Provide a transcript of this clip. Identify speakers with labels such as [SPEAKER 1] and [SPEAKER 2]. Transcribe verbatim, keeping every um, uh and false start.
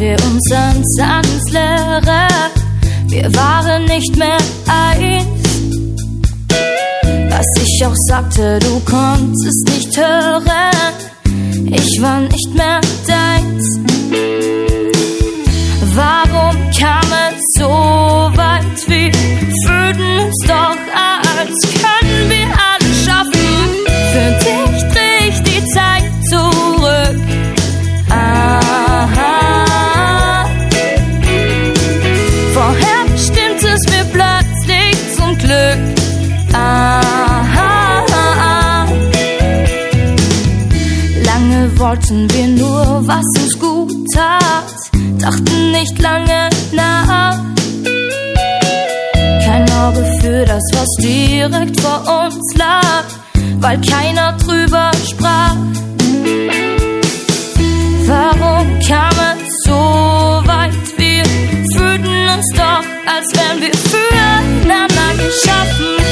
[SPEAKER 1] wir uns ans, ans Leere. Wir waren nicht mehr eins. Was ich auch sagte, du konntest nicht hören. Ich war nicht mehr deins. Warum kam es so weit? Wir fühlten uns doch, als können wir alles schaffen. Für dich dreh ich die Zeit zurück. Aha. Vorher bestimmt es mir plötzlich zum Glück. Aha. Lange wollten wir nur, was uns gut tat, dachten nicht lange nach. Kein Auge für das, was direkt vor uns lag, weil keiner drüber sprach. Warum kam es so weit? Wir fühlten uns doch, als wären wir füreinander geschaffen.